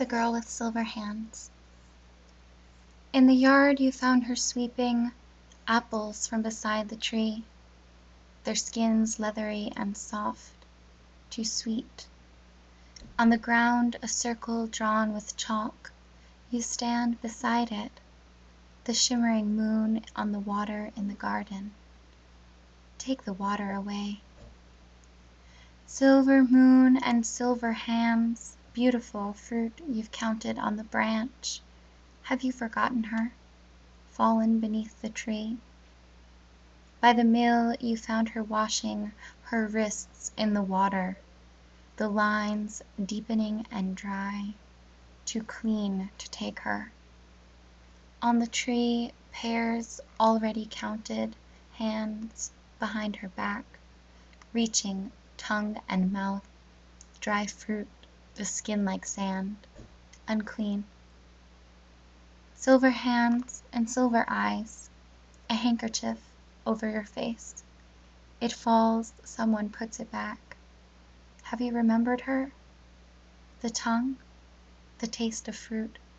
The Girl with Silver Hands. In the yard you found her sweeping apples from beside the tree, their skins leathery and soft, too sweet. On the ground a circle drawn with chalk, you stand beside it, the shimmering moon on the water in the garden. Take the water away. Silver moon and silver hands, beautiful fruit you've counted on the branch. Have you forgotten her, fallen beneath the tree? By the mill you found her washing her wrists in the water, the lines deepening and dry, too clean to take her. On the tree, pears already counted, hands behind her back, reaching tongue and mouth, dry fruit, the skin like sand, unclean. Silver hands and silver eyes, a handkerchief over your face. It falls, someone puts it back. Have you remembered her? The tongue, the taste of fruit,